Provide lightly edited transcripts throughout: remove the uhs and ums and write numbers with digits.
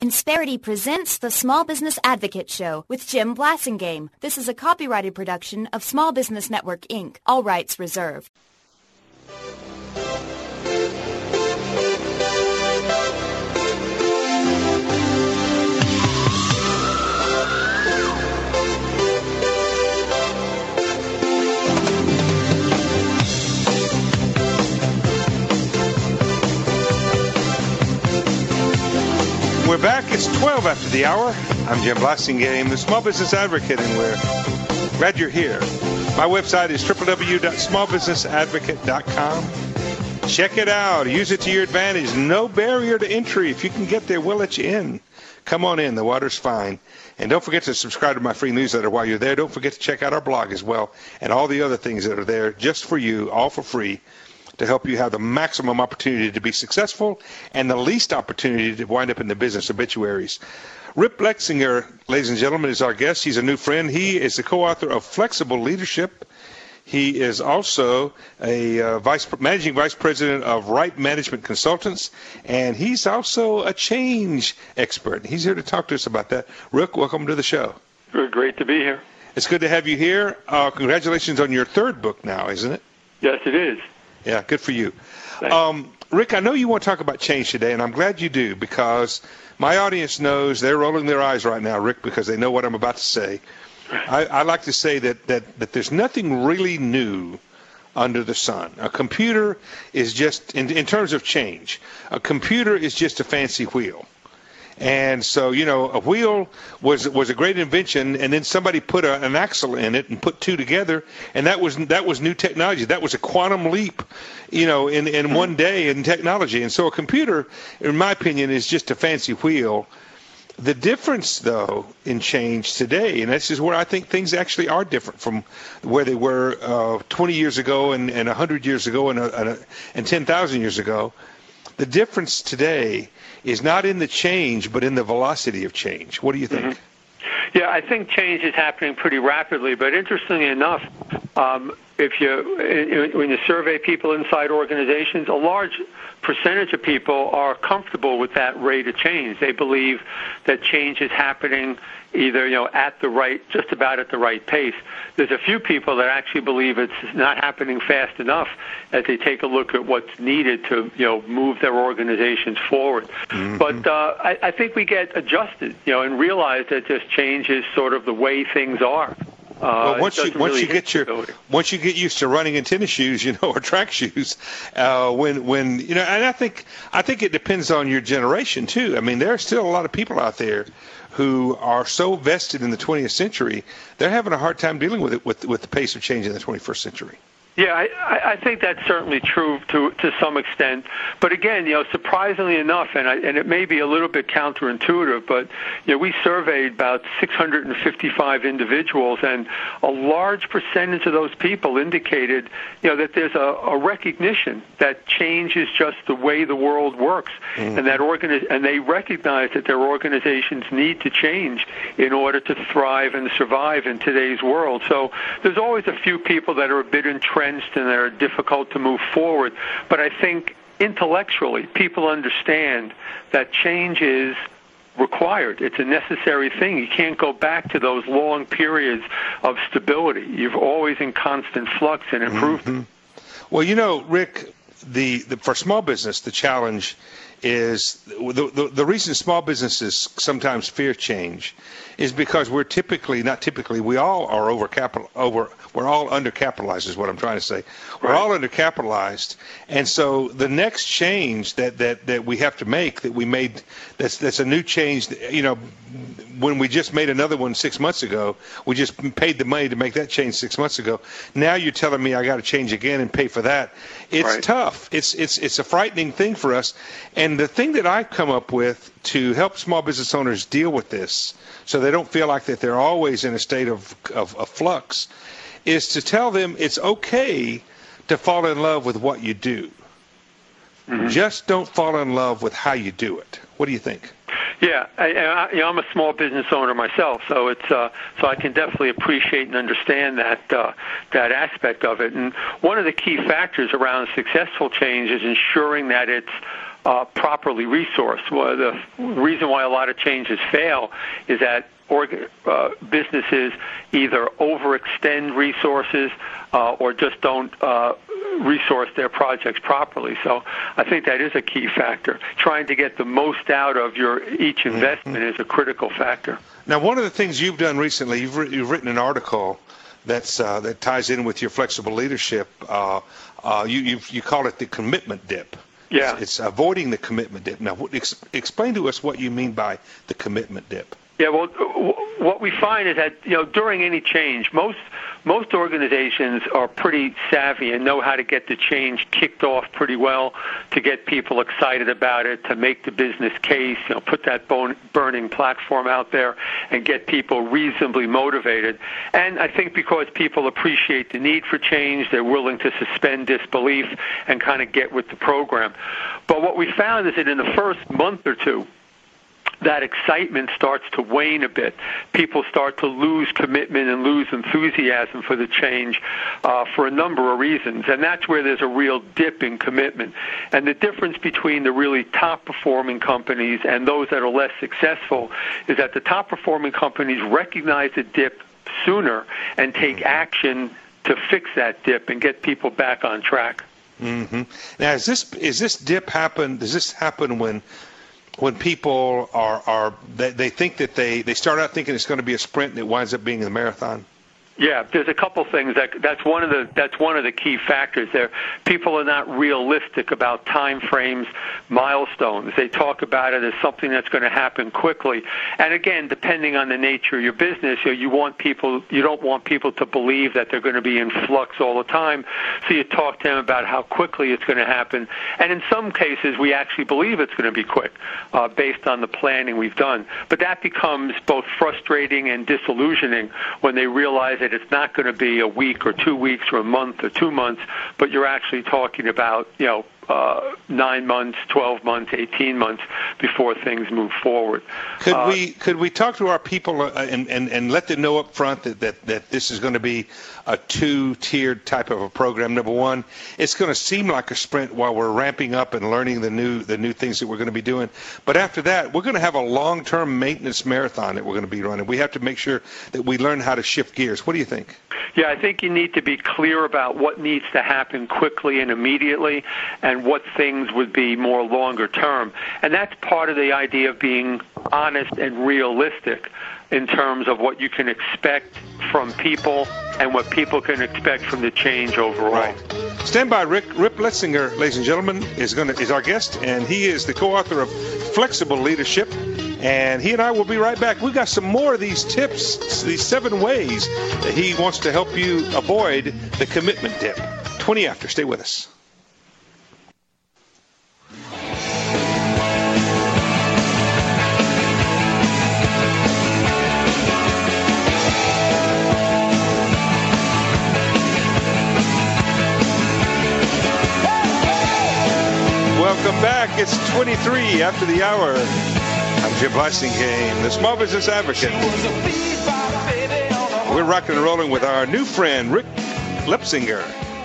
Insperity presents the Small Business Advocate Show with Jim Blasingame. This is a copyrighted production of Small Business Network, Inc. All rights reserved. We're back. It's 12 after the hour. I'm Jim Blasingame, the Small Business Advocate, and we're glad you're here. My website is www.smallbusinessadvocate.com. Check it out. Use it to your advantage. No barrier to entry. If you can get there, we'll let you in. Come on in. The water's fine. And don't forget to subscribe to my free newsletter while you're there. Don't forget to check out our blog as well and all the other things that are there just for you, all for free, to help you have the maximum opportunity to be successful and the least opportunity to wind up in the business obituaries. Rip Blexinger, ladies and gentlemen, is our guest. He's a new friend. He is the co-author of Flexible Leadership. He is also a managing vice president of Right Management Consultants, and he's also a change expert. He's here to talk to us about that. Rick, welcome to the show. Great to be here. It's good to have you here. Congratulations on your third book now, isn't it? Yes, it is. Yeah, good for you. Rick, I know you want to talk about change today, and I'm glad you do, because my audience knows they're rolling their eyes right now, Rick, because they know what I'm about to say. I like to say that there's nothing really new under the sun. A computer is just, in terms of change, a computer is just a fancy wheel. And so, you know, a wheel was a great invention, and then somebody put an axle in it and put two together, and that was new technology. That was a quantum leap, you know, in one day in technology. And so a computer, in my opinion, is just a fancy wheel. The difference, though, in change today, and this is where I think things actually are different from where they were 20 years ago and 100 years ago and 10,000 years ago, the difference today is not in the change, but in the velocity of change. What do you think? Mm-hmm. Yeah, I think change is happening pretty rapidly, but interestingly enough, when you survey people inside organizations, a large percentage of people are comfortable with that rate of change. They believe that change is happening either, you know, just about at the right pace. There's a few people that actually believe it's not happening fast enough as they take a look at what's needed to, you know, move their organizations forward. Mm-hmm. But I think we get adjusted, you know, and realize that just change is sort of the way things are. Well, once you get used to running in tennis shoes, you know, or track shoes, when you know, and I think it depends on your generation too. I mean, there are still a lot of people out there who are so vested in the 20th century, they're having a hard time dealing with it with the pace of change in the 21st century. Yeah, I think that's certainly true to some extent. But again, you know, surprisingly enough, and it may be a little bit counterintuitive, but you know, we surveyed about 655 individuals, and a large percentage of those people indicated, you know, that there's a recognition that change is just the way the world works, and that and they recognize that their organizations need to change in order to thrive and survive in today's world. So there's always a few people that are a bit entrenched and they're difficult to move forward. But I think intellectually people understand that change is required. It's a necessary thing. You can't go back to those long periods of stability. You're always in constant flux and improvement. Mm-hmm. Well, you know, Rick, for small business, the challenge is the reason small businesses sometimes fear change is because we all are we're all undercapitalized is what I'm trying to say. We're all undercapitalized, and so the next change that we have to make, that we made, that's a new change. You know, when we just made another one 6 months ago, we just paid the money to make that change 6 months ago. Now you're telling me I got to change again and pay for that. It's tough. It's a frightening thing for us. And the thing that I've come up with to help small business owners deal with this, so they don't feel like that they're always in a state of flux, is to tell them it's okay to fall in love with what you do. Mm-hmm. Just don't fall in love with how you do it. What do you think? Yeah, I'm a small business owner myself, so I can definitely appreciate and understand that aspect of it. And one of the key factors around successful change is ensuring that it's properly resourced. Well, the reason why a lot of changes fail is that businesses either overextend resources or just don't resource their projects properly. So I think that is a key factor. Trying to get the most out of each investment is a critical factor. Now, one of the things you've done recently, you've written an article that ties in with your flexible leadership. You call it the commitment dip. Yeah. It's avoiding the commitment dip. Now, explain to us what you mean by the commitment dip. Yeah, well, what we find is that during any change, most organizations are pretty savvy and know how to get the change kicked off pretty well, to get people excited about it, to make the business case, put that burning platform out there, and get people reasonably motivated. And I think because people appreciate the need for change, they're willing to suspend disbelief and kind of get with the program. But what we found is that in the first month or two, that excitement starts to wane a bit. People start to lose commitment and lose enthusiasm for the change for a number of reasons. And that's where there's a real dip in commitment. And the difference between the really top-performing companies and those that are less successful is that the top-performing companies recognize the dip sooner and take action to fix that dip and get people back on track. Mm-hmm. Now, does this dip happen? Does this happen when people they think that they start out thinking it's going to be a sprint and it winds up being a marathon? Yeah, there's a couple things that's one of the key factors there. People are not realistic about time frames, milestones. They talk about it as something that's going to happen quickly. And again, depending on the nature of your business, you don't want people to believe that they're going to be in flux all the time. So you talk to them about how quickly it's going to happen. And in some cases, we actually believe it's going to be quick based on the planning we've done. But that becomes both frustrating and disillusioning when they realize that it's not going to be a week or 2 weeks or a month or 2 months, but you're actually talking about 9 months, 12 months, 18 months before things move forward. Could we talk to our people and let them know up front that this is going to be a two-tiered type of a program? Number one, it's going to seem like a sprint while we're ramping up and learning the new things that we're going to be doing. But after that, we're going to have a long-term maintenance marathon that we're going to be running. We have to make sure that we learn how to shift gears. What do you think? Yeah, I think you need to be clear about what needs to happen quickly and immediately, and what things would be more longer term. And that's part of the idea of being honest and realistic in terms of what you can expect from people and what people can expect from the change overall. Right. Stand by. Rip Letzinger, ladies and gentlemen, is our guest, and he is the co-author of Flexible Leadership. And he and I will be right back. We've got some more of these tips, these 7 ways that he wants to help you avoid the commitment dip. 20 after. Stay with us. Welcome back. It's 23 after the hour. I'm Jim Blasingame, the Small Business Advocate. We're rocking and rolling with our new friend, Rick Lepsinger,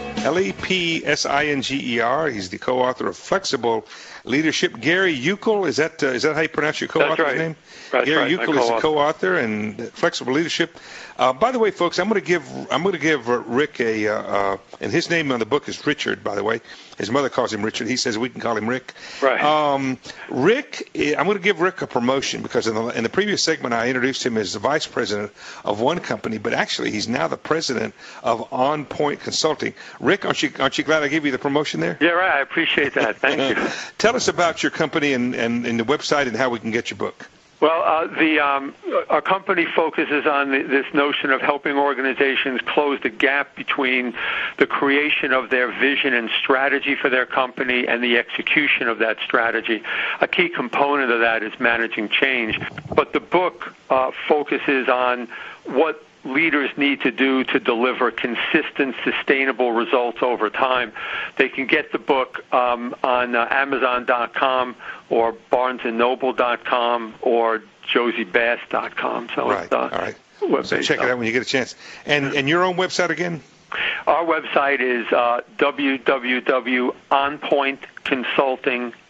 Lepsinger. He's the co-author of Flexible Leadership. Gary Uckel, is that how you pronounce your co-author's name? That's Gary right. Uckel is the co-author and Flexible Leadership. By the way, folks, I'm going to give Rick and his name on the book is Richard. By the way, his mother calls him Richard. He says we can call him Rick. Right. Rick, I'm going to give Rick a promotion because in the previous segment I introduced him as the vice president of one company, but actually he's now the president of On Point Consulting. Rick, aren't you glad I gave you the promotion there? Yeah, right. I appreciate that. Thank you. Tell us about your company and the website and how we can get your book. Well, our company focuses on this notion of helping organizations close the gap between the creation of their vision and strategy for their company and the execution of that strategy. A key component of that is managing change. But the book focuses on what leaders need to do to deliver consistent, sustainable results over time. They can get the book on Amazon.com or BarnesandNoble.com or JosieBass.com. So right. All right. So check it out when you get a chance. And your own website again? Our website is www.onpointconsulting.com.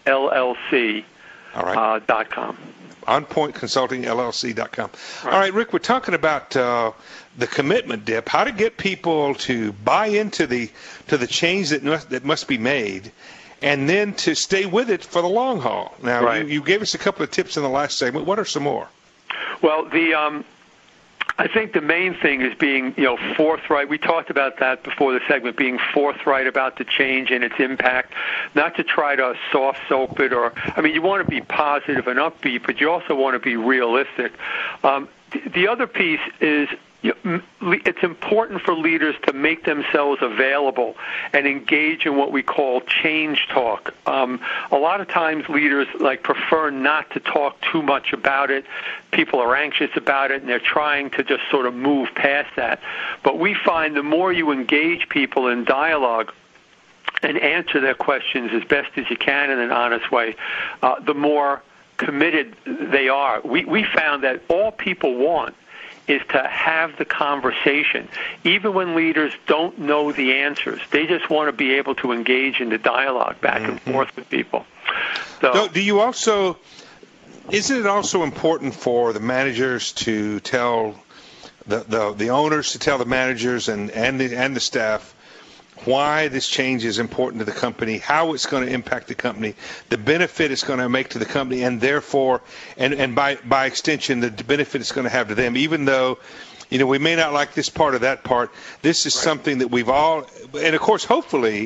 LLC. All right. .com. OnPointConsultingLLC.com. Right. All right, Rick, we're talking about the commitment dip, how to get people to buy into the change that must be made, and then to stay with it for the long haul. Now, right. you gave us a couple of tips in the last segment. What are some more? Well, I think the main thing is being, forthright. We talked about that before the segment, being forthright about the change and its impact, not to try to soft soap it you want to be positive and upbeat, but you also want to be realistic. The other piece is it's important for leaders to make themselves available and engage in what we call change talk. A lot of times leaders prefer not to talk too much about it. People are anxious about it, and they're trying to just sort of move past that. But we find the more you engage people in dialogue and answer their questions as best as you can in an honest way, the more committed they are. We found that all people want is to have the conversation. Even when leaders don't know the answers, they just want to be able to engage in the dialogue back and forth with people. So, do you also, isn't it also important for the managers to tell the owners to tell the managers and the staff why this change is important to the company, how it's going to impact the company, the benefit it's going to make to the company, and therefore, and by extension, the benefit it's going to have to them, even though, we may not like this part or that part. This is something that we've all, and of course, hopefully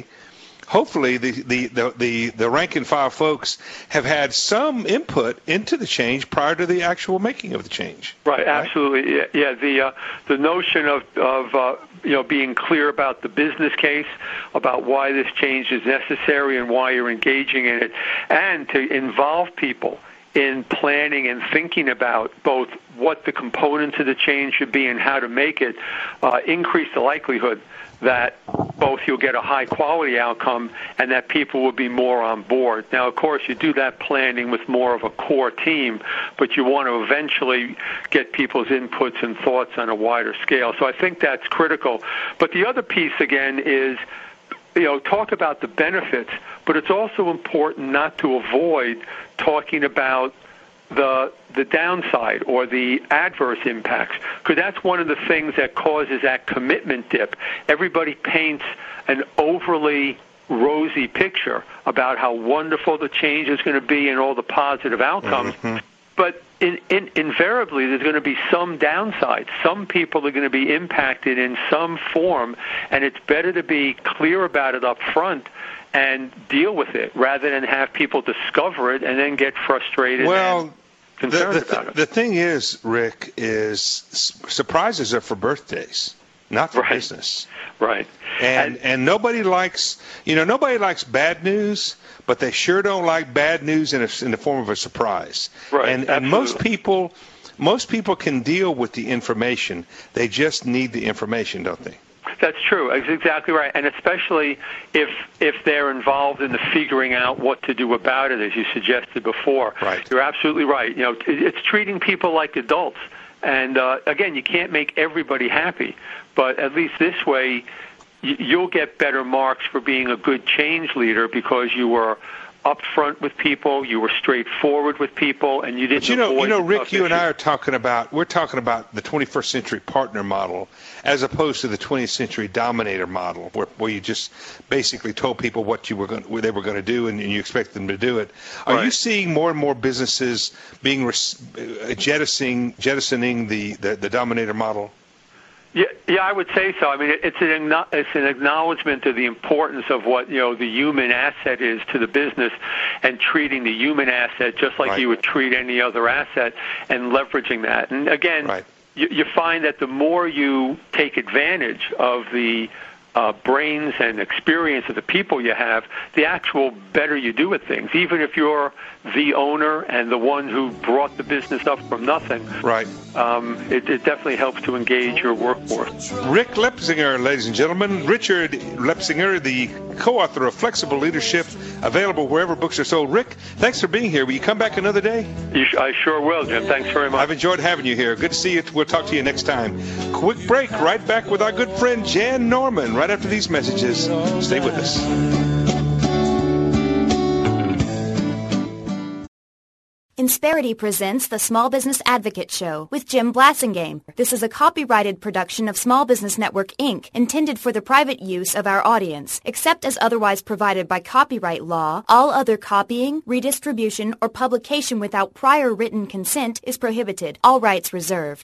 the rank and file folks have had some input into the change prior to the actual making of the change. Right? Absolutely. Yeah. The notion of being clear about the business case, about why this change is necessary and why you're engaging in it, and to involve people in planning and thinking about both what the components of the change should be and how to make it, increase the likelihood that both you'll get a high-quality outcome and that people will be more on board. Now, of course, you do that planning with more of a core team, but you want to eventually get people's inputs and thoughts on a wider scale. So I think that's critical. But the other piece, again, is talk about the benefits, but it's also important not to avoid talking about the downside or the adverse impacts, because that's one of the things that causes that commitment dip. Everybody paints an overly rosy picture about how wonderful the change is going to be and all the positive outcomes, but invariably there's going to be some downside. Some people are going to be impacted in some form, and it's better to be clear about it up front and deal with it rather than have people discover it and then get frustrated and concerned about it. The thing is, Rick, is surprises are for birthdays, not for business. Right. And nobody likes bad news, but they sure don't like bad news in the form of a surprise. Right. And most people can deal with the information. They just need the information, don't they? That's true. That's exactly right. And especially if they're involved in the figuring out what to do about it, as you suggested before. Right. You're absolutely right. It's treating people like adults. And, again, you can't make everybody happy. But at least this way, you'll get better marks for being a good change leader because you were upfront with people, you were straightforward with people, and you didn't avoid Rick, you and I are talking about the 21st century partner model as opposed to the 20th century dominator model, where you just basically told people what they were going to do, and you expect them to do it. Are you seeing more and more businesses being jettisoning the dominator model? Yeah, I would say so. I mean, it's an acknowledgement of the importance of what the human asset is to the business, and treating the human asset just like you would treat any other asset, and leveraging that. And again, you find that the more you take advantage of the brains and experience of the people you have, the actual better you do at things. Even if you're the owner and the one who brought the business up from nothing, it definitely helps to engage your workforce. Rick Lepsinger, ladies and gentlemen. Richard Lepsinger, the co-author of Flexible Leadership, available wherever books are sold. Rick, thanks for being here. Will you come back another day? I sure will, Jim. Thanks very much. I've enjoyed having you here. Good to see you. We'll talk to you next time. Quick break. Right back with our good friend Jan Norman right after these messages. Stay with us. Insperity presents the Small Business Advocate Show with Jim Blasingame. This is a copyrighted production of Small Business Network, Inc., intended for the private use of our audience. Except as otherwise provided by copyright law, all other copying, redistribution, or publication without prior written consent is prohibited. All rights reserved.